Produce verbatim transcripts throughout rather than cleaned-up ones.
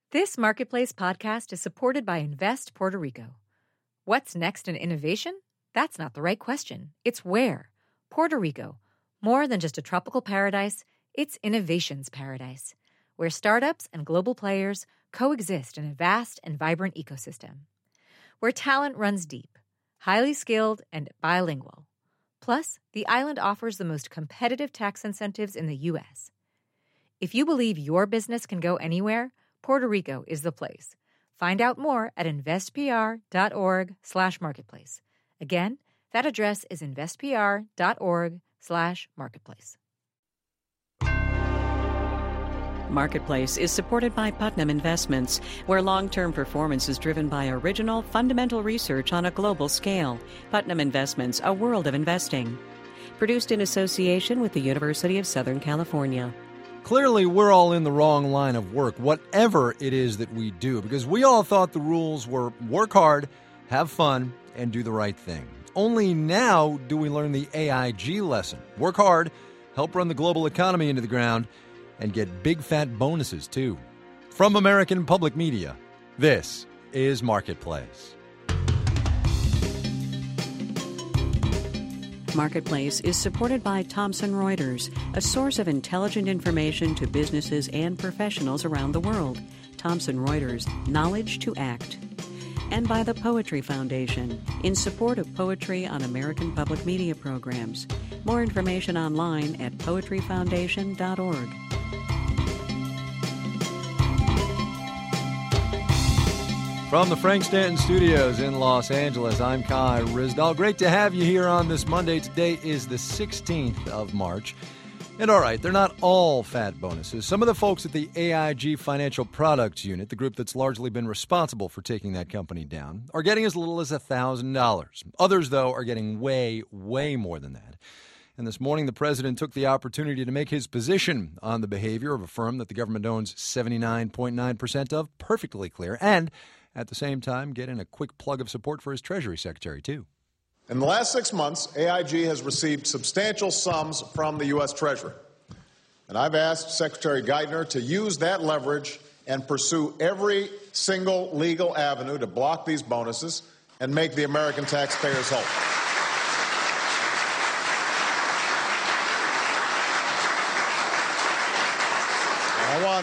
This Marketplace podcast is supported by Invest Puerto Rico. What's next in innovation? That's not the right question. It's where. Puerto Rico. More than just a tropical paradise, it's innovation's paradise, where startups and global players coexist in a vast and vibrant ecosystem. Where talent runs deep, highly skilled, and bilingual. Plus, the island offers the most competitive tax incentives in the U S. If you believe your business can go anywhere, Puerto Rico is the place. Find out more at investpr.org slash marketplace. Again, that address is investpr.org slash marketplace. Marketplace is supported by Putnam Investments, where long-term performance is driven by original, fundamental research on a global scale. Putnam Investments, a world of investing. Produced in association with the University of Southern California. Clearly, we're all in the wrong line of work, whatever it is that we do, because we all thought the rules were work hard, have fun, and do the right thing. Only now do we learn the A I G lesson. Work hard, help run the global economy into the ground, and get big fat bonuses, too. From American Public Media, this is Marketplace. Marketplace is supported by Thomson Reuters, a source of intelligent information to businesses and professionals around the world. Thomson Reuters, knowledge to act. And by the Poetry Foundation, in support of poetry on American public media programs. More information online at poetry foundation dot org. From the Frank Stanton Studios in Los Angeles, I'm Kai Ryssdal. Great to have you here on this Monday. Today is the sixteenth of March. And all right, they're not all fat bonuses. Some of the folks at the A I G Financial Products Unit, the group that's largely been responsible for taking that company down, are getting as little as one thousand dollars. Others, though, are getting way, way more than that. And this morning, the president took the opportunity to make his position on the behavior of a firm that the government owns seventy-nine point nine percent of perfectly clear, and at the same time, get in a quick plug of support for his Treasury Secretary, too. In the last six months, A I G has received substantial sums from the U S. Treasury. And I've asked Secretary Geithner to use that leverage and pursue every single legal avenue to block these bonuses and make the American taxpayers whole. I want...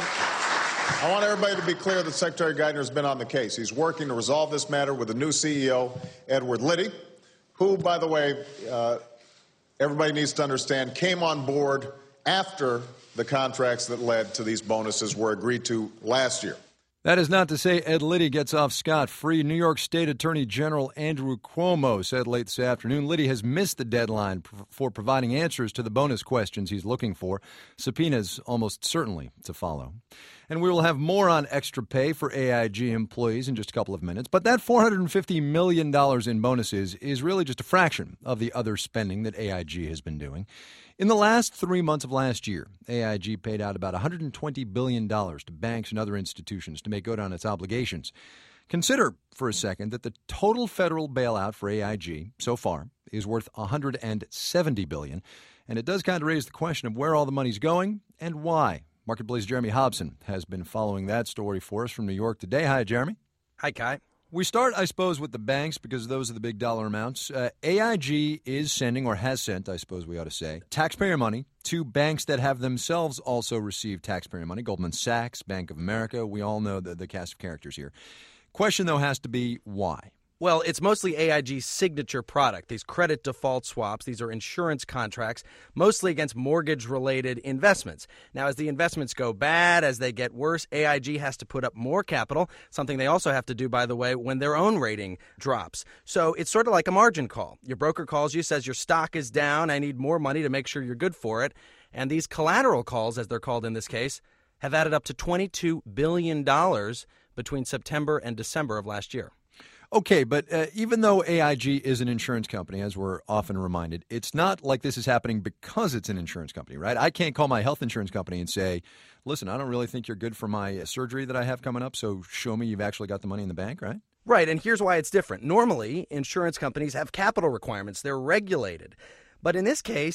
I want everybody to be clear that Secretary Geithner has been on the case. He's working to resolve this matter with the new C E O, Edward Liddy, who, by the way, uh, everybody needs to understand, came on board after the contracts that led to these bonuses were agreed to last year. That is not to say Ed Liddy gets off scot-free. New York State Attorney General Andrew Cuomo said late this afternoon Liddy has missed the deadline for providing answers to the bonus questions he's looking for. Subpoenas almost certainly to follow. And we will have more on extra pay for A I G employees in just a couple of minutes. But that four hundred fifty million dollars in bonuses is really just a fraction of the other spending that A I G has been doing. In the last three months of last year, A I G paid out about one hundred twenty billion dollars to banks and other institutions to make good on its obligations. Consider for a second that the total federal bailout for A I G so far is worth one hundred seventy billion dollars. And it does kind of raise the question of where all the money's going and why. Marketplace Jeremy Hobson has been following that story for us from New York today. Hi, Jeremy. Hi, Kai. We start, I suppose, with the banks because those are the big dollar amounts. Uh, A I G is sending, or has sent, I suppose we ought to say, taxpayer money to banks that have themselves also received taxpayer money. Goldman Sachs, Bank of America, we all know the, the cast of characters here. Question, though, has to be why? Well, it's mostly A I G's signature product, these credit default swaps. These are insurance contracts, mostly against mortgage-related investments. Now, as the investments go bad, as they get worse, A I G has to put up more capital, something they also have to do, by the way, when their own rating drops. So it's sort of like a margin call. Your broker calls you, says your stock is down, I need more money to make sure you're good for it. And these collateral calls, as they're called in this case, have added up to twenty-two billion dollars between September and December of last year. Okay, but uh, even though A I G is an insurance company, as we're often reminded, it's not like this is happening because it's an insurance company, right? I can't call my health insurance company and say, listen, I don't really think you're good for my surgery that I have coming up, so show me you've actually got the money in the bank, right? Right, and here's why it's different. Normally, insurance companies have capital requirements. They're regulated. But in this case,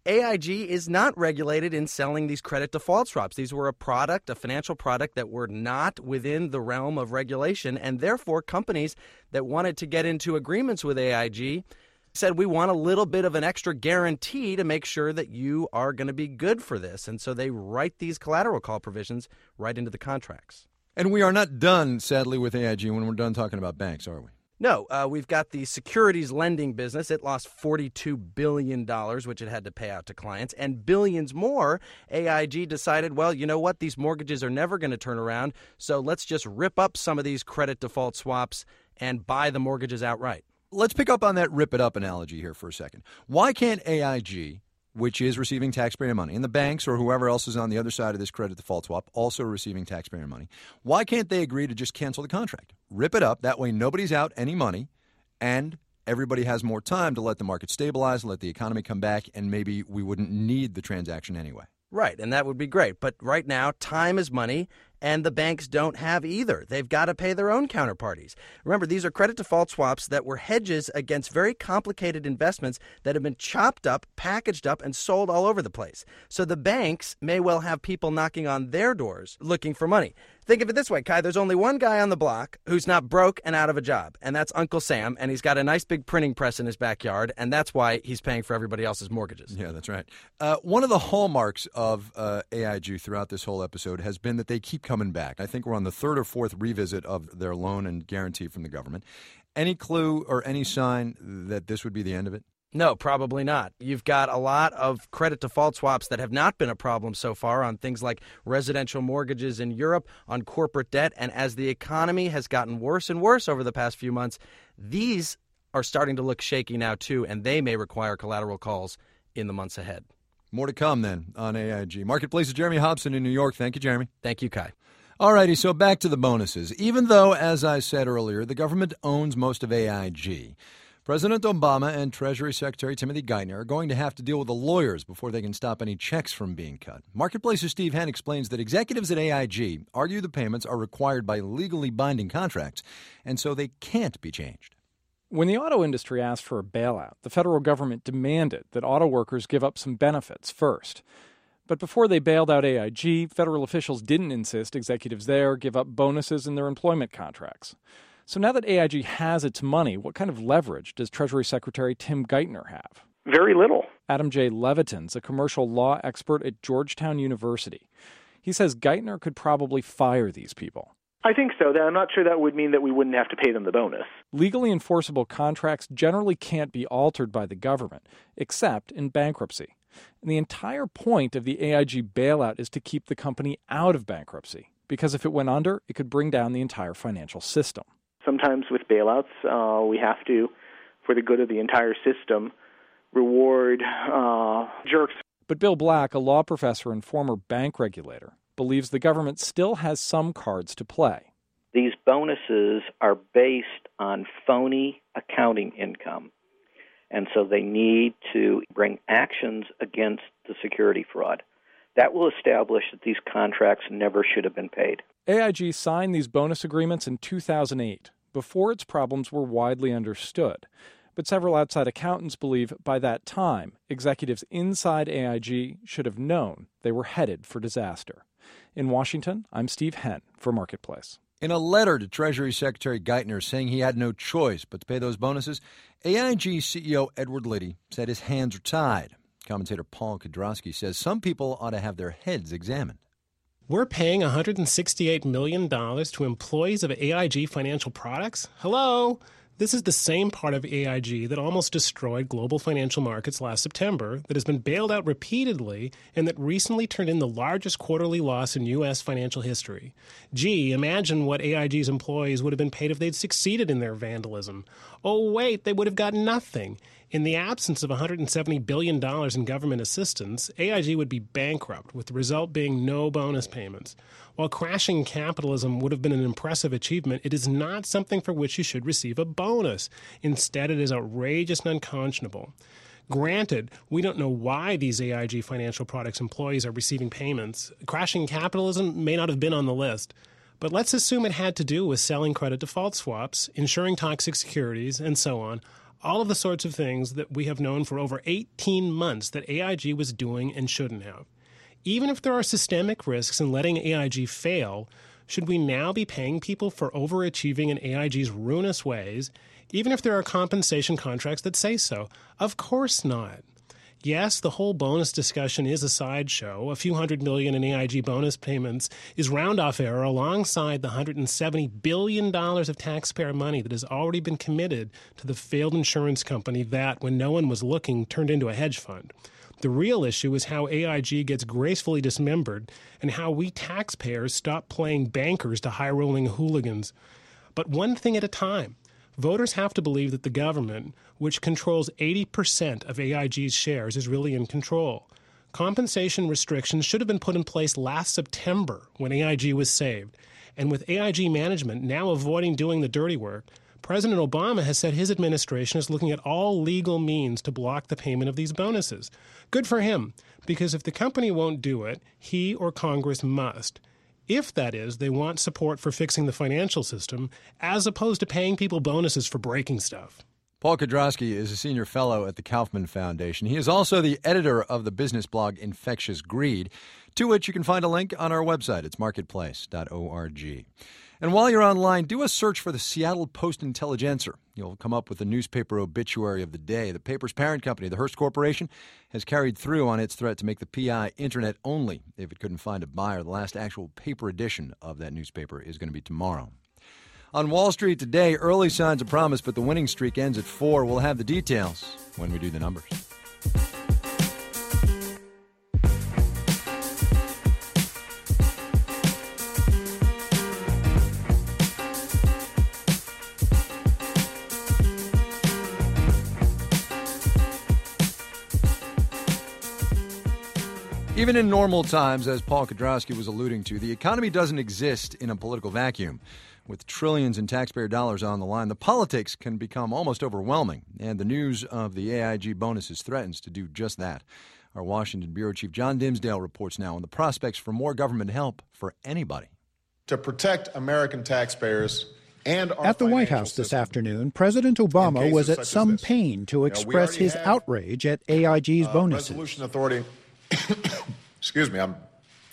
A I G is not regulated in selling these credit default swaps. These were a product, a financial product that were not within the realm of regulation, and therefore companies that wanted to get into agreements with A I G said, we want a little bit of an extra guarantee to make sure that you are going to be good for this. And so they write these collateral call provisions right into the contracts. And we are not done, sadly, with A I G when we're done talking about banks, are we? No, uh, we've got the securities lending business. It lost forty-two billion dollars, which it had to pay out to clients, and billions more. A I G decided, well, you know what? These mortgages are never going to turn around, so let's just rip up some of these credit default swaps and buy the mortgages outright. Let's pick up on that rip it up analogy here for a second. Why can't A I G, which is receiving taxpayer money, and the banks or whoever else is on the other side of this credit default swap also receiving taxpayer money, why can't they agree to just cancel the contract? Rip it up. That way nobody's out any money, and everybody has more time to let the market stabilize, let the economy come back, and maybe we wouldn't need the transaction anyway. Right, and that would be great. But right now, time is money, and the banks don't have either. They've got to pay their own counterparties. Remember, these are credit default swaps that were hedges against very complicated investments that have been chopped up, packaged up, and sold all over the place. So the banks may well have people knocking on their doors looking for money. Think of it this way, Kai. There's only one guy on the block who's not broke and out of a job, and that's Uncle Sam, and he's got a nice big printing press in his backyard, and that's why he's paying for everybody else's mortgages. Yeah, that's right. Uh, one of the hallmarks of uh, A I G throughout this whole episode has been that they keep coming back. I think we're on the third or fourth revisit of their loan and guarantee from the government. Any clue or any sign that this would be the end of it? No, probably not. You've got a lot of credit default swaps that have not been a problem so far on things like residential mortgages in Europe, on corporate debt. And as the economy has gotten worse and worse over the past few months, these are starting to look shaky now, too, and they may require collateral calls in the months ahead. More to come, then, on A I G. Marketplace's Jeremy Hobson in New York. Thank you, Jeremy. Thank you, Kai. All righty, so back to the bonuses. Even though, as I said earlier, the government owns most of A I G, President Obama and Treasury Secretary Timothy Geithner are going to have to deal with the lawyers before they can stop any checks from being cut. Marketplace's Steve Henn explains that executives at A I G argue the payments are required by legally binding contracts, and so they can't be changed. When the auto industry asked for a bailout, the federal government demanded that auto workers give up some benefits first. But before they bailed out A I G, federal officials didn't insist executives there give up bonuses in their employment contracts. So now that A I G has its money, what kind of leverage does Treasury Secretary Tim Geithner have? Very little. Adam J. Leviton's a commercial law expert at Georgetown University. He says Geithner could probably fire these people. I think so. I'm not sure that would mean that we wouldn't have to pay them the bonus. Legally enforceable contracts generally can't be altered by the government, except in bankruptcy. And the entire point of the A I G bailout is to keep the company out of bankruptcy, because if it went under, it could bring down the entire financial system. Sometimes with bailouts, uh, we have to, for the good of the entire system, reward uh, jerks. But Bill Black, a law professor and former bank regulator, believes the government still has some cards to play. These bonuses are based on phony accounting income, and so they need to bring actions against the security fraud. That will establish that these contracts never should have been paid. A I G signed these bonus agreements in two thousand eight, before its problems were widely understood. But several outside accountants believe by that time, executives inside A I G should have known they were headed for disaster. In Washington, I'm Steve Henn for Marketplace. In a letter to Treasury Secretary Geithner saying he had no choice but to pay those bonuses, A I G C E O Edward Liddy said his hands are tied. Commentator Paul Kudrowski says some people ought to have their heads examined. We're paying one hundred sixty-eight million dollars to employees of A I G Financial Products? Hello? This is the same part of A I G that almost destroyed global financial markets last September, that has been bailed out repeatedly, and that recently turned in the largest quarterly loss in U S financial history. Gee, imagine what A I G's employees would have been paid if they'd succeeded in their vandalism. Oh, wait, they would have gotten nothing. In the absence of one hundred seventy billion dollars in government assistance, A I G would be bankrupt, with the result being no bonus payments. While crashing capitalism would have been an impressive achievement, it is not something for which you should receive a bonus. Instead, it is outrageous and unconscionable. Granted, we don't know why these A I G Financial Products employees are receiving payments. Crashing capitalism may not have been on the list. But let's assume it had to do with selling credit default swaps, insuring toxic securities, and so on, All of the sorts of things that we have known for over eighteen months that A I G was doing and shouldn't have. Even if there are systemic risks in letting A I G fail, should we now be paying people for overachieving in A I G's ruinous ways, even if there are compensation contracts that say so? Of course not. Yes, the whole bonus discussion is a sideshow. A few hundred million in A I G bonus payments is round-off error alongside the one hundred seventy billion dollars of taxpayer money that has already been committed to the failed insurance company that, when no one was looking, turned into a hedge fund. The real issue is how A I G gets gracefully dismembered and how we taxpayers stop playing bankers to high-rolling hooligans. But one thing at a time. Voters have to believe that the government, which controls eighty percent of A I G's shares, is really in control. Compensation restrictions should have been put in place last September when A I G was saved. And with A I G management now avoiding doing the dirty work, President Obama has said his administration is looking at all legal means to block the payment of these bonuses. Good for him, because if the company won't do it, he or Congress must. If, that is, they want support for fixing the financial system, as opposed to paying people bonuses for breaking stuff. Paul Kudrowski is a senior fellow at the Kaufman Foundation. He is also the editor of the business blog Infectious Greed, to which you can find a link on our website. It's marketplace dot org. And while you're online, do a search for the Seattle Post-Intelligencer. You'll come up with the newspaper obituary of the day. The paper's parent company, the Hearst Corporation, has carried through on its threat to make the P I internet only if it couldn't find a buyer. The last actual paper edition of that newspaper is going to be tomorrow. On Wall Street today, early signs of promise, but the winning streak ends at four. We'll have the details when we do the numbers. Even in normal times, as Paul Kudrowski was alluding to, the economy doesn't exist in a political vacuum. With trillions in taxpayer dollars on the line, the politics can become almost overwhelming, and the news of the A I G bonuses threatens to do just that. Our Washington bureau chief John Dimsdale reports now on the prospects for more government help for anybody. To protect American taxpayers and our At the White House system, this afternoon, President Obama was at some pain to express his outrage at A I G's uh, bonuses. Resolution Authority. Excuse me, I'm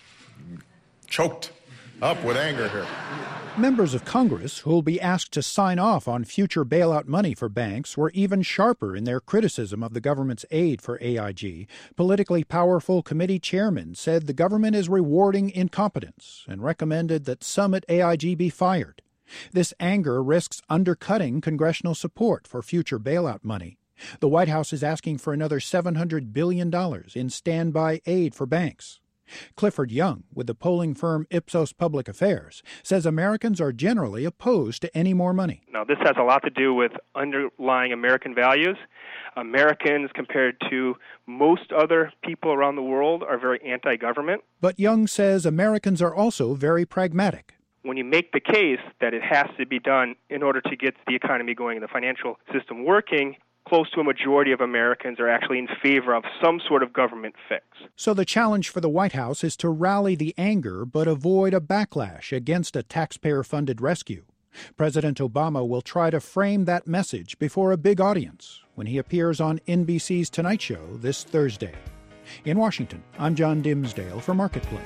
choked up with anger here. Members of Congress who will be asked to sign off on future bailout money for banks were even sharper in their criticism of the government's aid for A I G. Politically powerful committee chairmen said the government is rewarding incompetence and recommended that some at A I G be fired. This anger risks undercutting congressional support for future bailout money. The White House is asking for another seven hundred billion dollars in standby aid for banks. Clifford Young, with the polling firm Ipsos Public Affairs, says Americans are generally opposed to any more money. Now, this has a lot to do with underlying American values. Americans, compared to most other people around the world, are very anti-government. But Young says Americans are also very pragmatic. When you make the case that it has to be done in order to get the economy going and the financial system working, close to a majority of Americans are actually in favor of some sort of government fix. So the challenge for the White House is to rally the anger but avoid a backlash against a taxpayer-funded rescue. President Obama will try to frame that message before a big audience when he appears on N B C's Tonight Show this Thursday. In Washington, I'm John Dimsdale for Marketplace.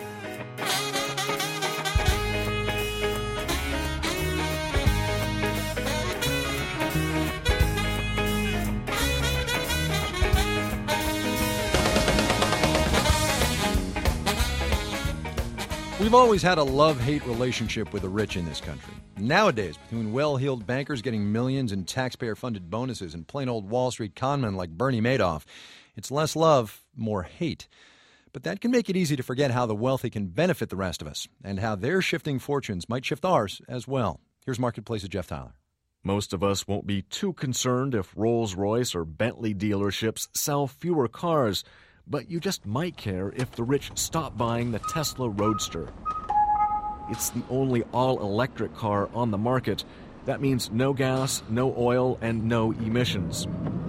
We've always had a love-hate relationship with the rich in this country. Nowadays, between well-heeled bankers getting millions in taxpayer-funded bonuses and plain old Wall Street conmen like Bernie Madoff, it's less love, more hate. But that can make it easy to forget how the wealthy can benefit the rest of us and how their shifting fortunes might shift ours as well. Here's Marketplace's Jeff Tyler. Most of us won't be too concerned if Rolls-Royce or Bentley dealerships sell fewer cars, but you just might care if the rich stop buying the Tesla Roadster. It's the only all-electric car on the market. That means no gas, no oil, and no emissions.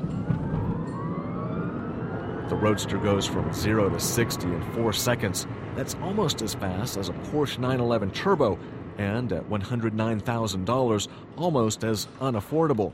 The Roadster goes from zero to sixty in four seconds. That's almost as fast as a Porsche nine eleven Turbo, and at one hundred nine thousand dollars, almost as unaffordable.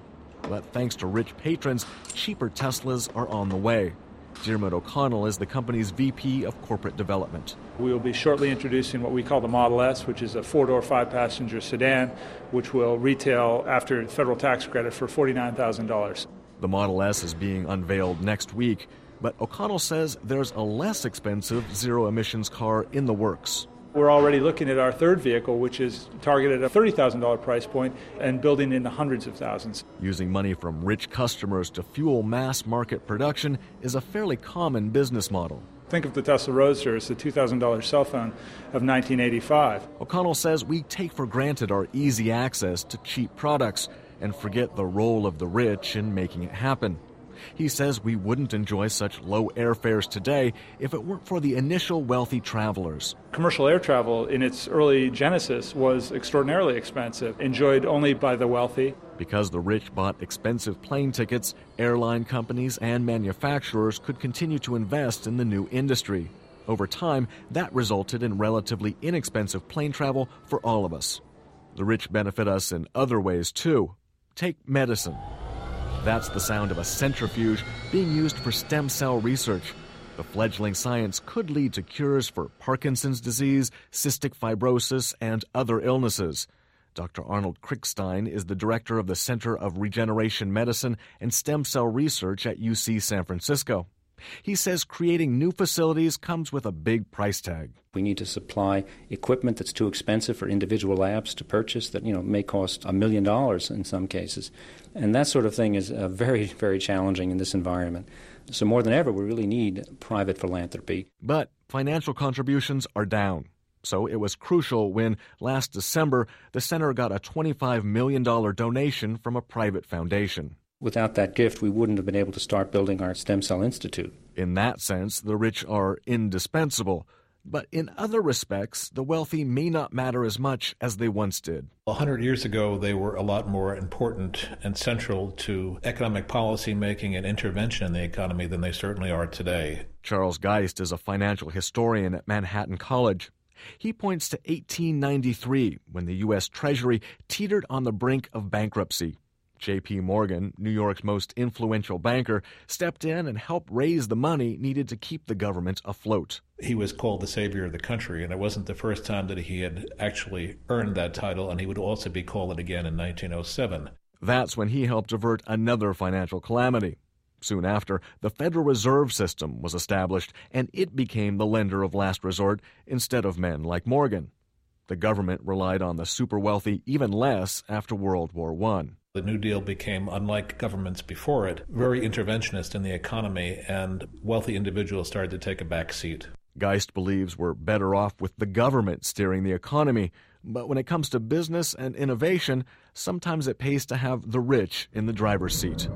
But thanks to rich patrons, cheaper Teslas are on the way. Diarmuid O'Connell is the company's V P of Corporate Development. We will be shortly introducing what we call the Model S, which is a four-door, five-passenger sedan, which will retail after federal tax credit for forty-nine thousand dollars. The Model S is being unveiled next week, but O'Connell says there's a less expensive zero-emissions car in the works. We're already looking at our third vehicle, which is targeted at a thirty thousand dollars price point and building in the hundreds of thousands. Using money from rich customers to fuel mass market production is a fairly common business model. Think of the Tesla Roadster as the two thousand dollars cell phone of nineteen eighty-five. O'Connell says we take for granted our easy access to cheap products and forget the role of the rich in making it happen. He says we wouldn't enjoy such low airfares today if it weren't for the initial wealthy travelers. Commercial air travel in its early genesis was extraordinarily expensive, enjoyed only by the wealthy. Because the rich bought expensive plane tickets, airline companies and manufacturers could continue to invest in the new industry. Over time, that resulted in relatively inexpensive plane travel for all of us. The rich benefit us in other ways, too. Take medicine. That's the sound of a centrifuge being used for stem cell research. The fledgling science could lead to cures for Parkinson's disease, cystic fibrosis, and other illnesses. Doctor Arnold Krickstein is the director of the Center of Regeneration Medicine and Stem Cell Research at U C San Francisco. He says creating new facilities comes with a big price tag. We need to supply equipment that's too expensive for individual labs to purchase that, you know, may cost a million dollars in some cases. And that sort of thing is uh, very, very challenging in this environment. So more than ever, we really need private philanthropy. But financial contributions are down. So it was crucial when, last December, the center got a twenty-five million dollars donation from a private foundation. Without that gift, we wouldn't have been able to start building our Stem Cell Institute. In that sense, the rich are indispensable. But in other respects, the wealthy may not matter as much as they once did. A hundred years ago, they were a lot more important and central to economic policy making and intervention in the economy than they certainly are today. Charles Geist is a financial historian at Manhattan College. He points to eighteen ninety-three, when the U S Treasury teetered on the brink of bankruptcy. J P. Morgan, New York's most influential banker, stepped in and helped raise the money needed to keep the government afloat. He was called the savior of the country, and it wasn't the first time that he had actually earned that title, and he would also be called it again in nineteen oh seven. That's when he helped avert another financial calamity. Soon after, the Federal Reserve System was established, and it became the lender of last resort instead of men like Morgan. The government relied on the super wealthy even less after World War One. The New Deal became, unlike governments before it, very interventionist in the economy, and wealthy individuals started to take a back seat. Geist believes we're better off with the government steering the economy, but when it comes to business and innovation, sometimes it pays to have the rich in the driver's seat.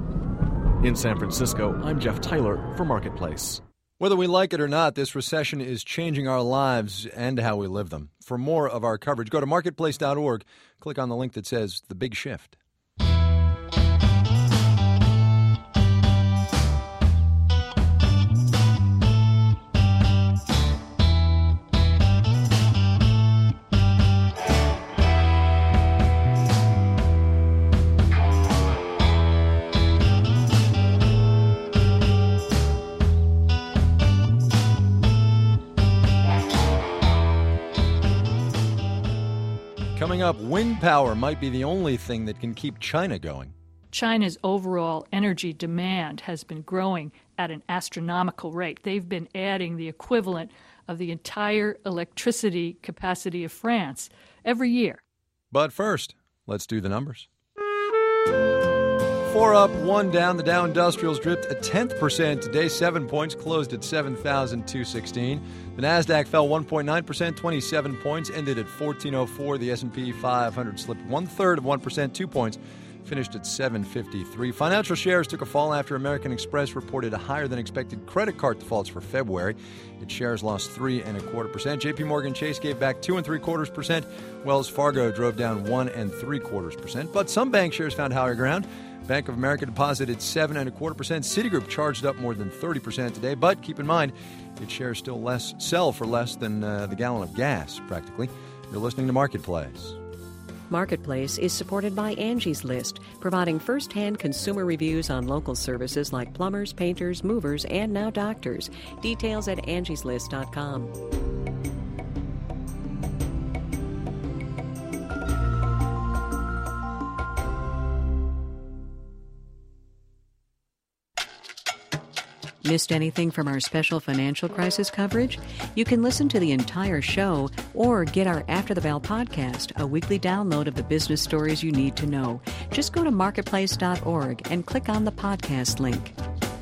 In San Francisco, I'm Jeff Tyler for Marketplace. Whether we like it or not, this recession is changing our lives and how we live them. For more of our coverage, go to marketplace dot org, click on the link that says The Big Shift. Coming up, wind power might be the only thing that can keep China going. China's overall energy demand has been growing at an astronomical rate. They've been adding the equivalent of the entire electricity capacity of France every year. But first, let's do the numbers. Four up, one down. The Dow Industrials dripped a tenth percent today, seven points, closed at seven thousand two hundred sixteen. The Nasdaq fell one point nine percent, twenty-seven points, ended at fourteen oh four. The S and P five hundred slipped one-third of one percent, two points, finished at seven fifty-three. Financial shares took a fall after American Express reported a higher-than-expected credit card defaults for February. Its shares lost three and a quarter percent. J P Morgan Chase gave back two and three quarters percent. Wells Fargo drove down one and three quarters percent. But some bank shares found higher ground. Bank of America deposited seven and a quarter percent. Citigroup charged up more than thirty percent today. But keep in mind, its shares still less sell for less than uh, the gallon of gas, practically. You're listening to Marketplace. Marketplace is supported by Angie's List, providing first-hand consumer reviews on local services like plumbers, painters, movers, and now doctors. Details at angies list dot com. Missed anything from our special financial crisis coverage? You can listen to the entire show or get our After the Bell podcast, a weekly download of the business stories you need to know. Just go to marketplace dot org and click on the podcast link.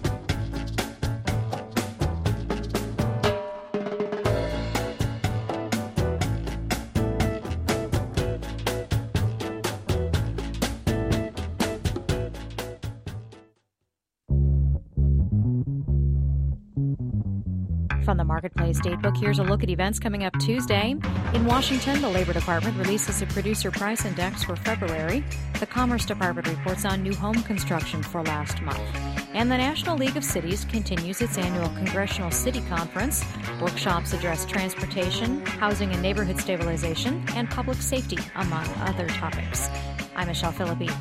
From the Marketplace Datebook, here's a look at events coming up Tuesday. In Washington, the Labor Department releases a producer price index for February. The Commerce Department reports on new home construction for last month. And the National League of Cities continues its annual Congressional City Conference. Workshops address transportation, housing and neighborhood stabilization, and public safety, among other topics. I'm Michelle Philippi.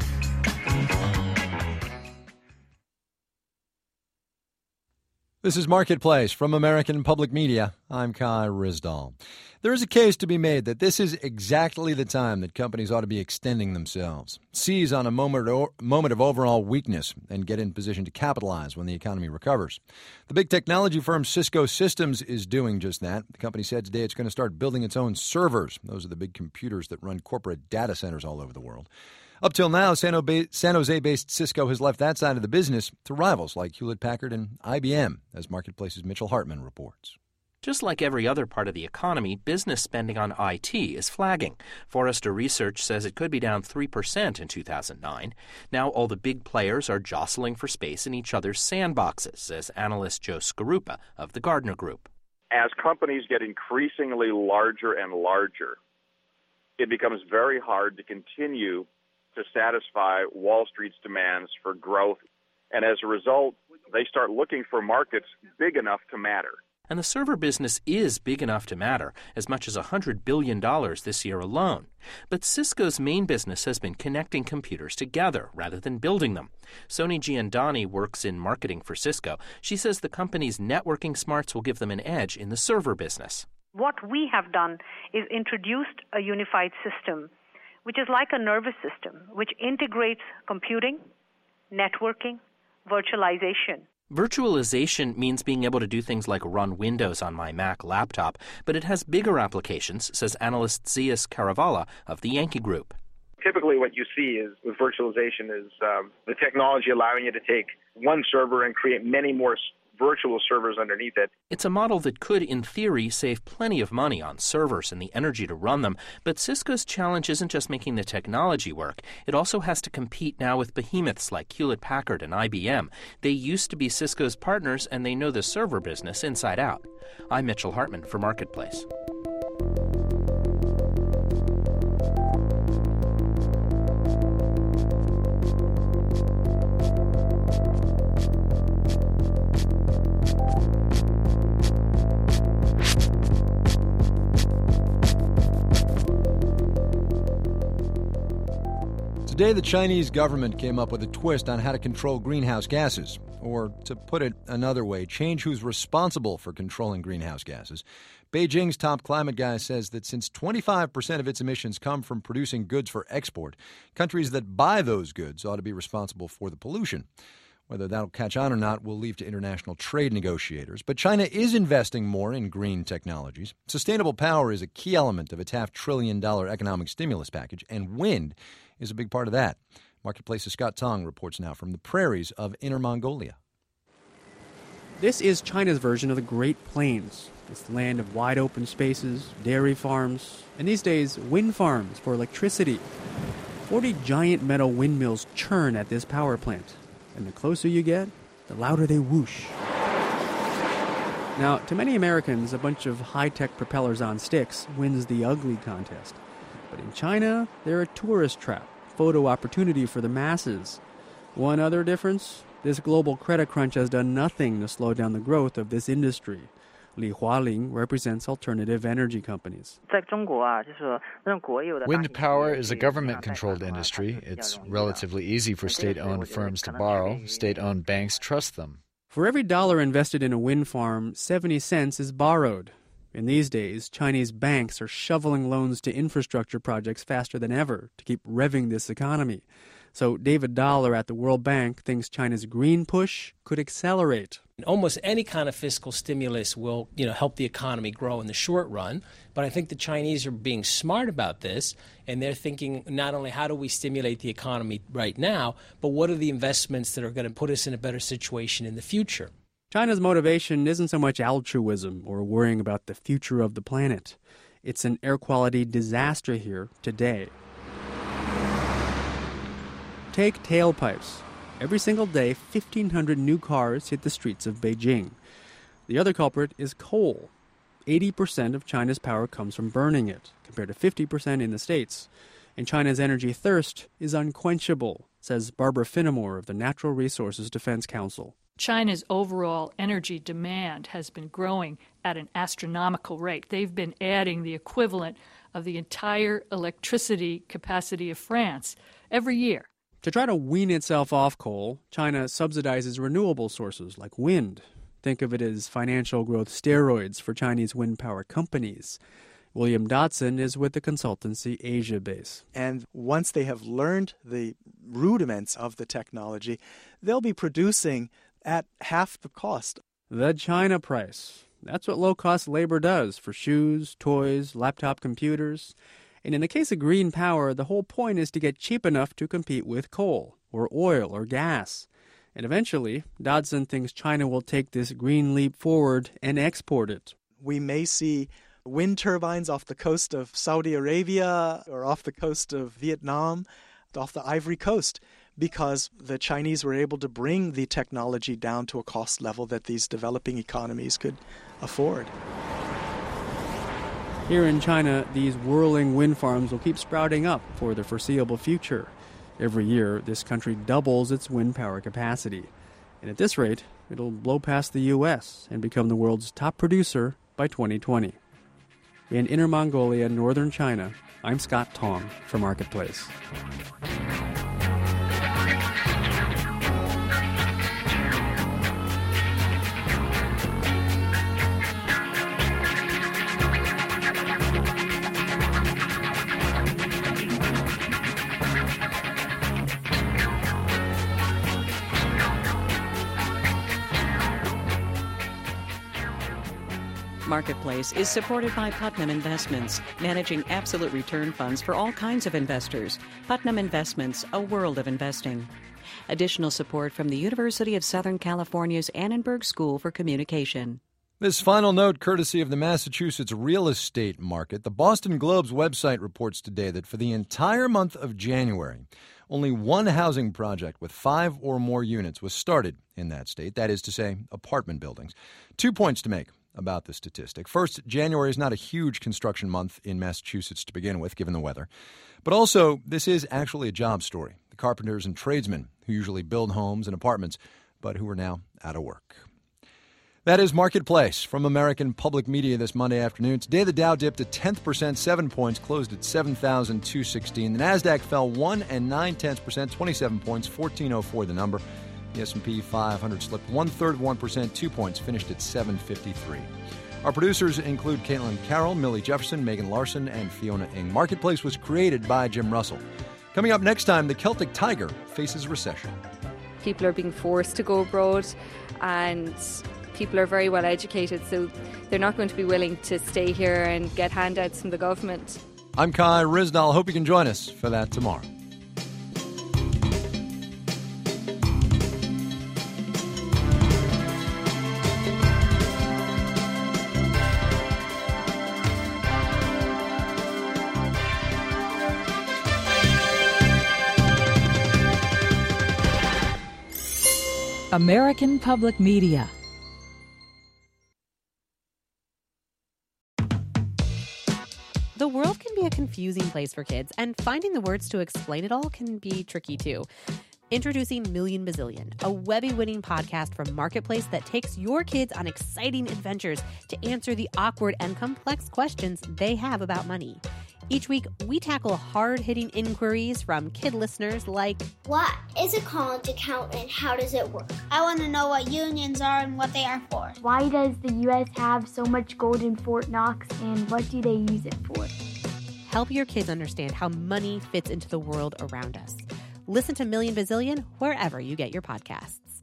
This is Marketplace from American Public Media. I'm Kai Ryssdal. There is a case to be made that this is exactly the time that companies ought to be extending themselves, seize on a moment or, moment of overall weakness, and get in position to capitalize when the economy recovers. The big technology firm Cisco Systems is doing just that. The company said today it's going to start building its own servers. Those are the big computers that run corporate data centers all over the world. Up till now, San Jose-based Cisco has left that side of the business to rivals like Hewlett-Packard and I B M, as Marketplace's Mitchell Hartman reports. Just like every other part of the economy, business spending on I T is flagging. Forrester Research says it could be down three percent in two thousand nine. Now all the big players are jostling for space in each other's sandboxes, says analyst Joe Scarupa of the Gardner Group. As companies get increasingly larger and larger, it becomes very hard to continue to satisfy Wall Street's demands for growth. And as a result, they start looking for markets big enough to matter. And the server business is big enough to matter, as much as one hundred billion dollars this year alone. But Cisco's main business has been connecting computers together rather than building them. Soni Giandani works in marketing for Cisco. She says the company's networking smarts will give them an edge in the server business. What we have done is introduced a unified system, which is like a nervous system, which integrates computing, networking, virtualization. Virtualization means being able to do things like run Windows on my Mac laptop, but it has bigger applications, says analyst Zeus Caravala of the Yankee Group. Typically what you see is with virtualization is um, the technology allowing you to take one server and create many more virtual servers underneath it. It's a model that could, in theory, save plenty of money on servers and the energy to run them. But Cisco's challenge isn't just making the technology work. It also has to compete now with behemoths like Hewlett-Packard and I B M. They used to be Cisco's partners, and they know the server business inside out. I'm Mitchell Hartman for Marketplace. Today, the Chinese government came up with a twist on how to control greenhouse gases. Or, to put it another way, change who's responsible for controlling greenhouse gases. Beijing's top climate guy says that since twenty-five percent of its emissions come from producing goods for export, countries that buy those goods ought to be responsible for the pollution. Whether that'll catch on or not will leave to international trade negotiators. But China is investing more in green technologies. Sustainable power is a key element of its half-trillion dollar economic stimulus package, and wind is a big part of that. Marketplace's Scott Tong reports now from the prairies of Inner Mongolia. This is China's version of the Great Plains. This land of wide open spaces, dairy farms, and these days, wind farms for electricity. Forty giant metal windmills churn at this power plant. And the closer you get, the louder they whoosh. Now, to many Americans, a bunch of high-tech propellers on sticks wins the ugly contest. But in China, they're a tourist trap, photo opportunity for the masses. One other difference, this global credit crunch has done nothing to slow down the growth of this industry. Li Hualing represents alternative energy companies. Wind power is a government-controlled industry. It's relatively easy for state-owned firms to borrow. State-owned banks trust them. For every dollar invested in a wind farm, seventy cents is borrowed. In these days, Chinese banks are shoveling loans to infrastructure projects faster than ever to keep revving this economy. So David Dollar at the World Bank thinks China's green push could accelerate. Almost any kind of fiscal stimulus will, you know, help the economy grow in the short run. But I think the Chinese are being smart about this, and they're thinking not only how do we stimulate the economy right now, but what are the investments that are going to put us in a better situation in the future. China's motivation isn't so much altruism or worrying about the future of the planet. It's an air quality disaster here today. Take tailpipes. Every single day, fifteen hundred new cars hit the streets of Beijing. The other culprit is coal. eighty percent of China's power comes from burning it, compared to fifty percent in the States. And China's energy thirst is unquenchable, says Barbara Finnemore of the Natural Resources Defense Council. China's overall energy demand has been growing at an astronomical rate. They've been adding the equivalent of the entire electricity capacity of France every year. To try to wean itself off coal, China subsidizes renewable sources like wind. Think of it as financial growth steroids for Chinese wind power companies. William Dodson is with the consultancy Asia Base. And once they have learned the rudiments of the technology, they'll be producing at half the cost. The China price. That's what low-cost labor does for shoes, toys, laptop computers. And in the case of green power, the whole point is to get cheap enough to compete with coal or oil or gas. And eventually, Dodson thinks China will take this green leap forward and export it. We may see wind turbines off the coast of Saudi Arabia or off the coast of Vietnam, off the Ivory Coast, because the Chinese were able to bring the technology down to a cost level that these developing economies could afford. Here in China, these whirling wind farms will keep sprouting up for the foreseeable future. Every year, this country doubles its wind power capacity. And at this rate, it'll blow past the U S and become the world's top producer by twenty twenty. In Inner Mongolia, northern China, I'm Scott Tong for Marketplace. Marketplace is supported by Putnam Investments, managing absolute return funds for all kinds of investors. Putnam Investments, a world of investing. Additional support from the University of Southern California's Annenberg School for Communication. This final note, courtesy of the Massachusetts real estate market. The Boston Globe's website reports today that for the entire month of January, only one housing project with five or more units was started in that state. That is to say, apartment buildings. Two points to make about the statistic. First, January is not a huge construction month in Massachusetts to begin with, given the weather. But also, this is actually a job story. The carpenters and tradesmen who usually build homes and apartments, but who are now out of work. That is Marketplace from American Public Media this Monday afternoon. Today, the Dow dipped a tenth percent, seven points, closed at seven thousand two hundred sixteen. The NASDAQ fell one and nine tenths percent, twenty-seven points, fourteen oh four the number. The S and P five hundred slipped one-third of one percent, two points, finished at seven fifty-three. Our producers include Caitlin Carroll, Millie Jefferson, Megan Larson, and Fiona Ng. Marketplace was created by Jim Russell. Coming up next time, the Celtic tiger faces recession. People are being forced to go abroad, and people are very well educated, so they're not going to be willing to stay here and get handouts from the government. I'm Kai Risnall. Hope you can join us for that tomorrow. American Public Media. The world can be a confusing place for kids, and finding the words to explain it all can be tricky too. Introducing Million Bazillion, a Webby-winning podcast from Marketplace that takes your kids on exciting adventures to answer the awkward and complex questions they have about money. Each week, we tackle hard-hitting inquiries from kid listeners like, what is a college account and how does it work? I want to know what unions are and what they are for. Why does the U S have so much gold in Fort Knox and what do they use it for? Help your kids understand how money fits into the world around us. Listen to Million Bazillion wherever you get your podcasts.